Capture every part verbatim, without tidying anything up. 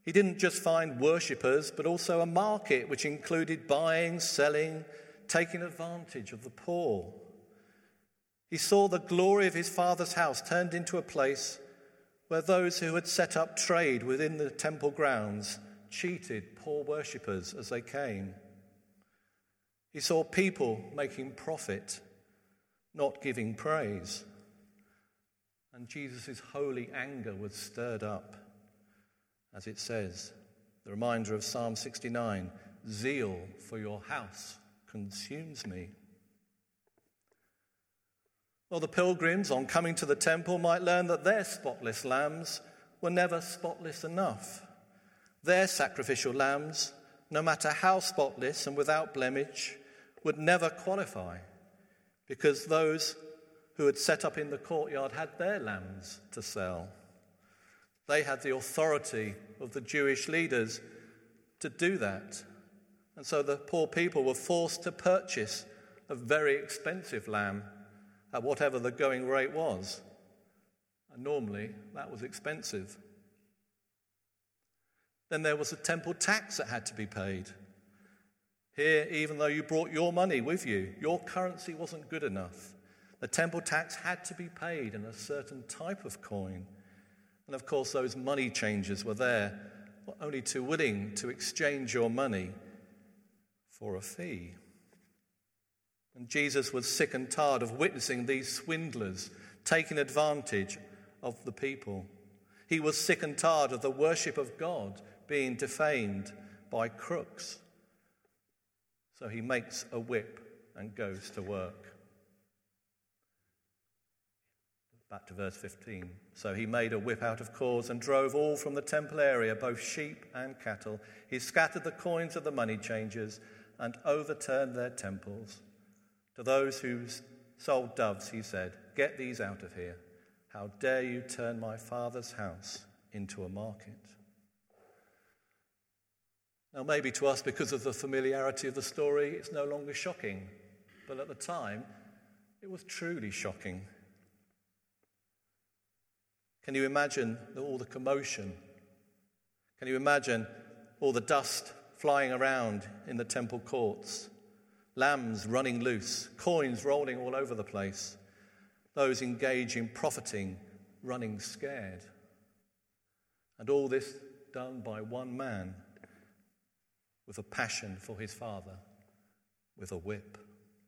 He didn't just find worshippers, but also a market which included buying, selling, taking advantage of the poor. He saw the glory of his Father's house turned into a place where those who had set up trade within the temple grounds cheated poor worshippers as they came. He saw people making profit, not giving praise. And Jesus' holy anger was stirred up, as it says, the reminder of Psalm sixty-nine, zeal for your house consumes me. Well, the pilgrims, on coming to the temple, might learn that their spotless lambs were never spotless enough. Their sacrificial lambs, no matter how spotless and without blemish, would never qualify, because those who had set up in the courtyard had their lambs to sell. They had the authority of the Jewish leaders to do that. And so the poor people were forced to purchase a very expensive lamb at whatever the going rate was. And normally that was expensive. Then there was a temple tax that had to be paid. Here, even though you brought your money with you, your currency wasn't good enough. The temple tax had to be paid in a certain type of coin. And of course, those money changers were there, were only too willing to exchange your money for a fee. And Jesus was sick and tired of witnessing these swindlers taking advantage of the people. He was sick and tired of the worship of God being defamed by crooks. So he makes a whip and goes to work. Back to verse fifteen. So he made a whip out of cords and drove all from the temple area, both sheep and cattle. He scattered the coins of the money changers and overturned their temples. To those who sold doves, he said, "Get these out of here. How dare you turn my Father's house into a market?" Now, maybe to us, because of the familiarity of the story, it's no longer shocking. But at the time, it was truly shocking. Can you imagine all the commotion? Can you imagine all the dust flying around in the temple courts? Lambs running loose, coins rolling all over the place, those engaged in profiting running scared. And all this done by one man with a passion for his Father, with a whip.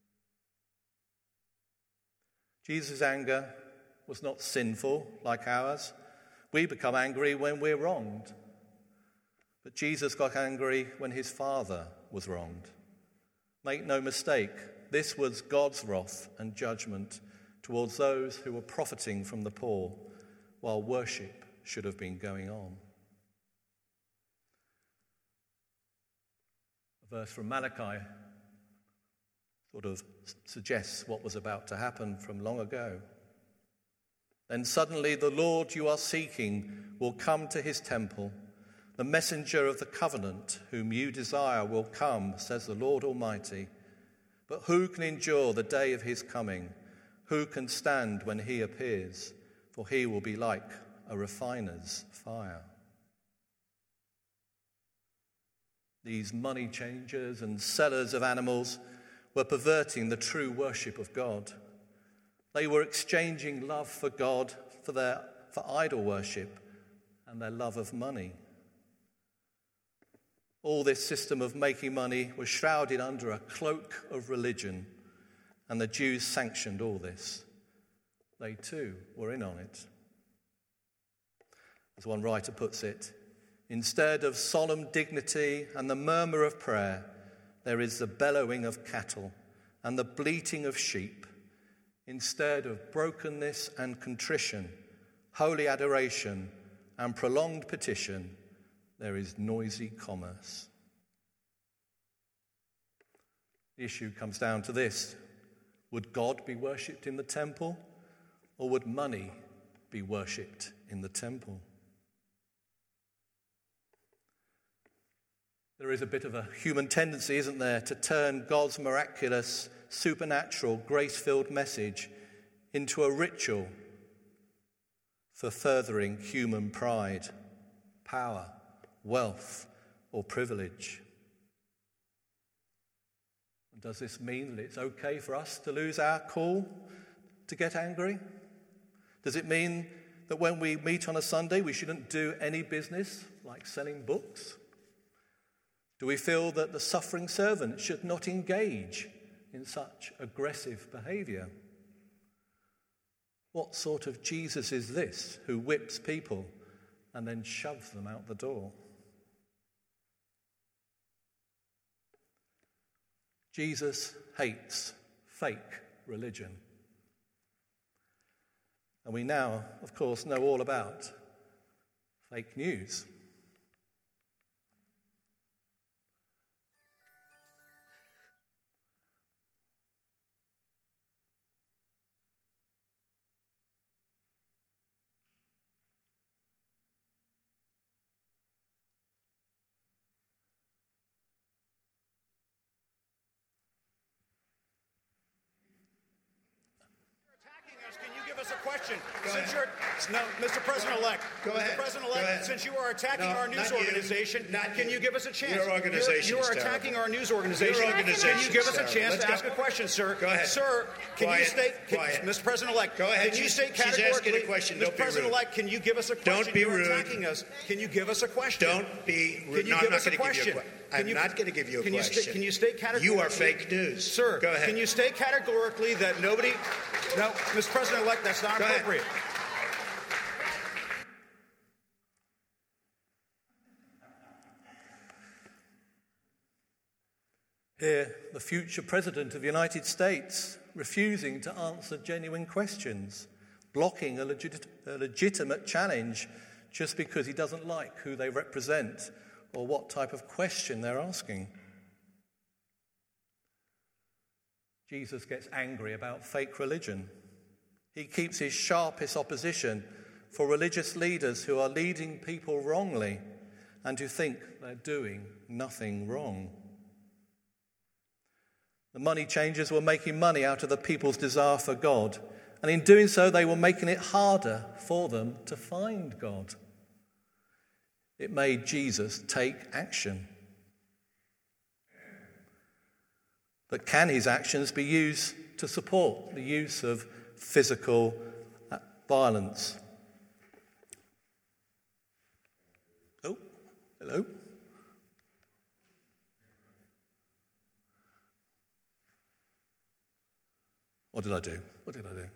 Jesus' anger was not sinful like ours. We become angry when we're wronged. But Jesus got angry when his Father was wronged. Make no mistake, this was God's wrath and judgment towards those who were profiting from the poor, while worship should have been going on. A verse from Malachi sort of suggests what was about to happen from long ago. Then suddenly the Lord you are seeking will come to his temple. The messenger of the covenant whom you desire will come, says the Lord Almighty. But who can endure the day of his coming? Who can stand when he appears? For he will be like a refiner's fire. These money changers and sellers of animals were perverting the true worship of God. They were exchanging love for God for their for idol worship and their love of money. All this system of making money was shrouded under a cloak of religion, and the Jews sanctioned all this. They too were in on it. As one writer puts it, instead of solemn dignity and the murmur of prayer, there is the bellowing of cattle and the bleating of sheep. Instead of brokenness and contrition, holy adoration and prolonged petition, there is noisy commerce. The issue comes down to this. Would God be worshipped in the temple, or would money be worshipped in the temple? There is a bit of a human tendency, isn't there, to turn God's miraculous, supernatural, grace-filled message into a ritual for furthering human pride, power, wealth, or privilege. Does this mean that it's okay for us to lose our cool, to get angry? Does it mean that when we meet on a Sunday, we shouldn't do any business like selling books? Do we feel that the suffering servant should not engage in such aggressive behavior? What sort of Jesus is this who whips people and then shoves them out the door? Jesus hates fake religion. And we now, of course, know all about fake news. Since you're, no, Mister President-elect, Go ahead. Mister President-elect, since you are attacking No, our news not you. organization, Not can you. you give us a chance? Your organization You're, you are is attacking terrible. our news organization. Your organization Can you give is us a terrible. chance Let's to go. ask a question, sir? Go ahead. Sir, can Quiet. you state, can, Quiet. Mister President-elect, Go ahead. can you She's- state she's asking categorically, a question. Mister Don't be rude. President-elect, can you give us a question? Don't be You're rude. attacking us. Can you give us a question? Don't be rude. Can you No, give I'm not us a going to give you a question? question. Can I'm you- not going to give you a can you question. State, can you state categorically? You are fake news. Sir, Go ahead. can you state categorically that nobody... No, Mister President-elect, that's not Go ahead. appropriate. Here, the future president of the United States refusing to answer genuine questions, blocking a, legit- a legitimate challenge just because he doesn't like who they represent or what type of question they're asking. Jesus gets angry about fake religion. He keeps his sharpest opposition for religious leaders who are leading people wrongly and who think they're doing nothing wrong. The money changers were making money out of the people's desire for God, and in doing so they were making it harder for them to find God. It made Jesus take action. But can his actions be used to support the use of physical violence? Oh, hello. What did I do? What did I do?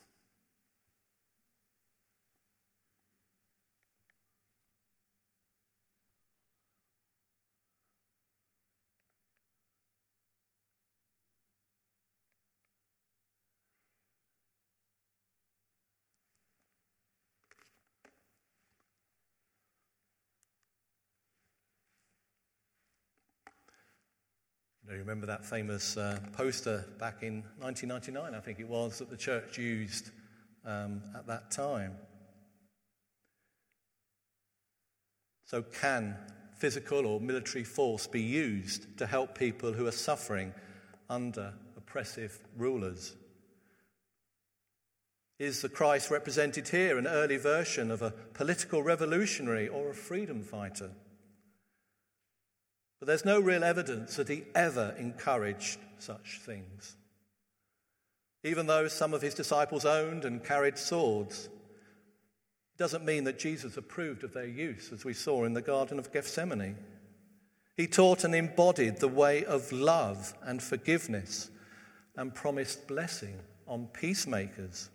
You remember that famous uh, poster back in nineteen ninety-nine, I think it was, that the church used um, at that time. So can physical or military force be used to help people who are suffering under oppressive rulers? Is the Christ represented here an early version of a political revolutionary or a freedom fighter? But there's no real evidence that he ever encouraged such things. Even though some of his disciples owned and carried swords, it doesn't mean that Jesus approved of their use, as we saw in the Garden of Gethsemane. He taught and embodied the way of love and forgiveness and promised blessing on peacemakers.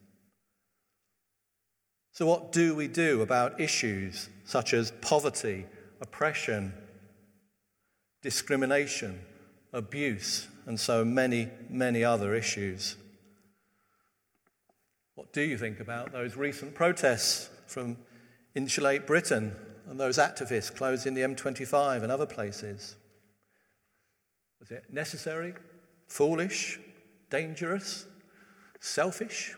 So what do we do about issues such as poverty, oppression, discrimination, abuse, and so many, many other issues? What do you think about those recent protests from Insulate Britain and those activists closing the M twenty-five and other places? Was it necessary, foolish, dangerous, selfish?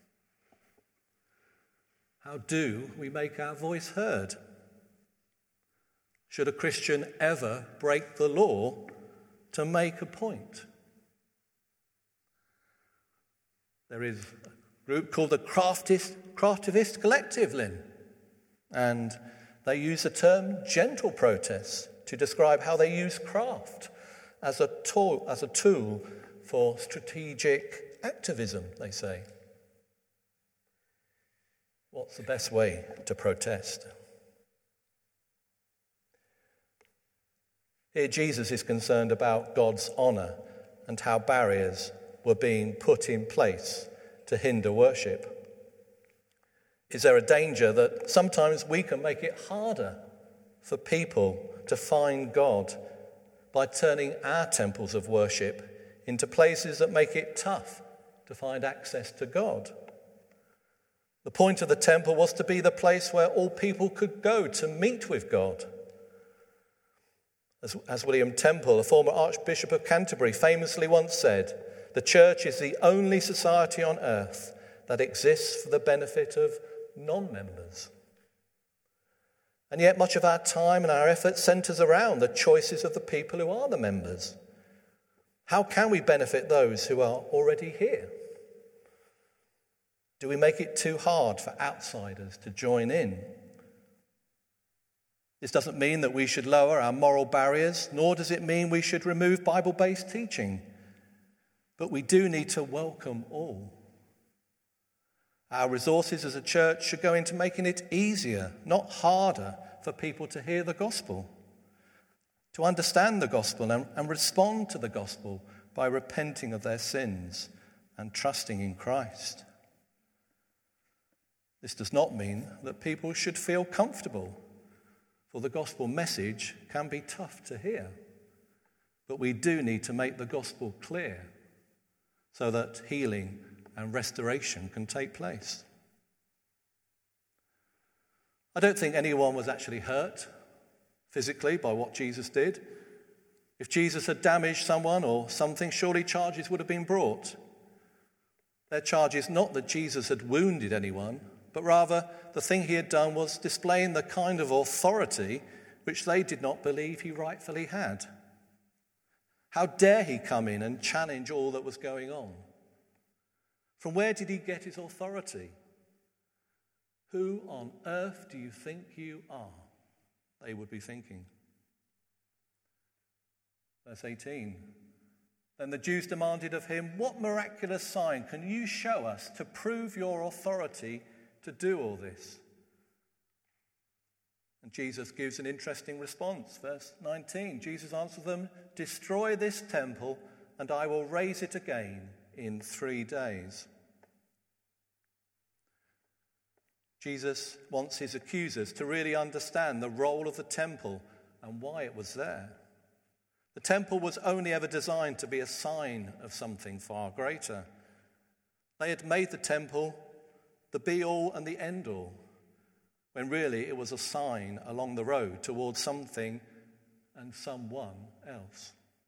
How do we make our voice heard? Should a Christian ever break the law to make a point? There is a group called the Craftivist, Craftivist Collective, Lynn, and They use the term gentle protests to describe how they use craft as a tool, as a tool for strategic activism, they say. What's the best way to protest? Here Jesus is concerned about God's honour and how barriers were being put in place to hinder worship. Is there a danger that sometimes we can make it harder for people to find God by turning our temples of worship into places that make it tough to find access to God? The point of the temple was to be the place where all people could go to meet with God. As, as William Temple, a former Archbishop of Canterbury, famously once said, "The church is the only society on earth that exists for the benefit of non-members." And yet much of our time and our effort centres around the choices of the people who are the members. How can we benefit those who are already here? Do we make it too hard for outsiders to join in? This doesn't mean that we should lower our moral barriers, nor does it mean we should remove Bible-based teaching. But we do need to welcome all. Our resources as a church should go into making it easier, not harder, for people to hear the gospel, to understand the gospel and, and respond to the gospel by repenting of their sins and trusting in Christ. This does not mean that people should feel comfortable, for the gospel message can be tough to hear. But we do need to make the gospel clear so that healing and restoration can take place. I don't think anyone was actually hurt physically by what Jesus did. If Jesus had damaged someone or something, surely charges would have been brought. Their charge is not that Jesus had wounded anyone, but rather the thing he had done was displaying the kind of authority which they did not believe he rightfully had. How dare he come in and challenge all that was going on? From where did he get his authority? Who on earth do you think you are? They would be thinking. Verse eighteen. Then the Jews demanded of him, "What miraculous sign can you show us to prove your authority to do all this?" And Jesus gives an interesting response. Verse nineteen, Jesus answers them, "Destroy this temple, and I will raise it again in three days." Jesus wants his accusers to really understand the role of the temple and why it was there. The temple was only ever designed to be a sign of something far greater. They had made the temple the be-all and the end-all, when really it was a sign along the road towards something and someone else.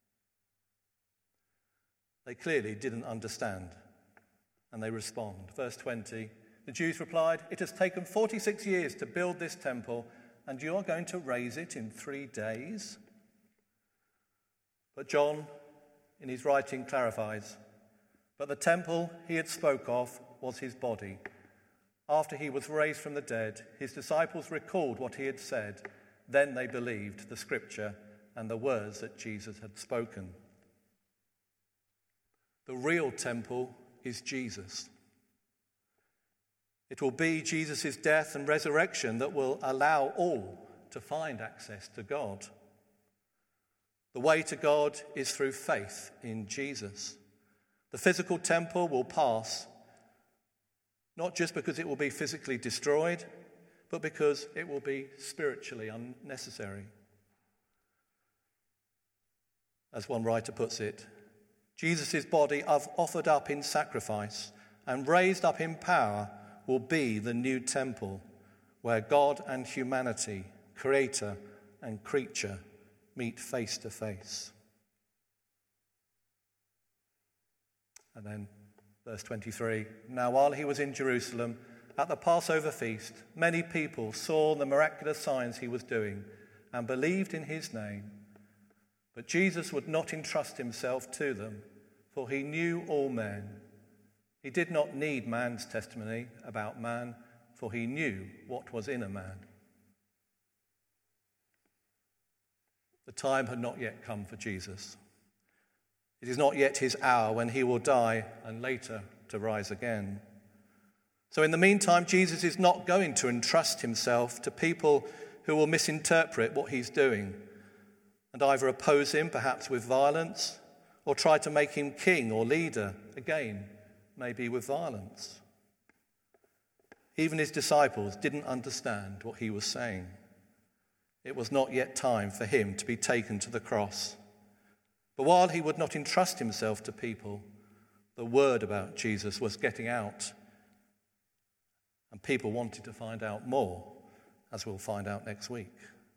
They clearly didn't understand, and they respond. Verse twenty, the Jews replied, "It has taken forty-six years to build this temple, and you are going to raise it in three days?" But John, in his writing, clarifies, "But the temple he had spoke of was his body. After he was raised from the dead, his disciples recalled what he had said. Then they believed the scripture and the words that Jesus had spoken." The real temple is Jesus. It will be Jesus' death and resurrection that will allow all to find access to God. The way to God is through faith in Jesus. The physical temple will pass, not just because it will be physically destroyed, but because it will be spiritually unnecessary. As one writer puts it, Jesus' body offered up in sacrifice and raised up in power will be the new temple where God and humanity, creator and creature, meet face to face. And then verse twenty-three, now while he was in Jerusalem at the Passover feast, many people saw the miraculous signs he was doing and believed in his name. But Jesus would not entrust himself to them, for he knew all men. He did not need man's testimony about man, for he knew what was in a man. time had not yet come for Jesus. It is not yet his hour when he will die and later to rise again. So in the meantime, Jesus is not going to entrust himself to people who will misinterpret what he's doing and either oppose him, perhaps with violence, or try to make him king or leader, again, maybe with violence. Even his disciples didn't understand what he was saying. It was not yet time for him to be taken to the cross. But while he would not entrust himself to people, the word about Jesus was getting out. And people wanted to find out more, as we'll find out next week.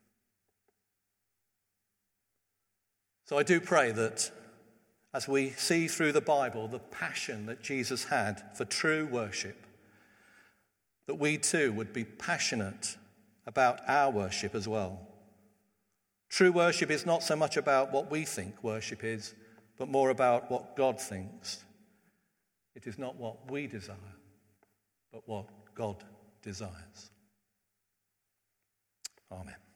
So I do pray that as we see through the Bible the passion that Jesus had for true worship, that we too would be passionate about our worship as well. True worship is not so much about what we think worship is, but more about what God thinks. It is not what we desire, but what God desires. Amen.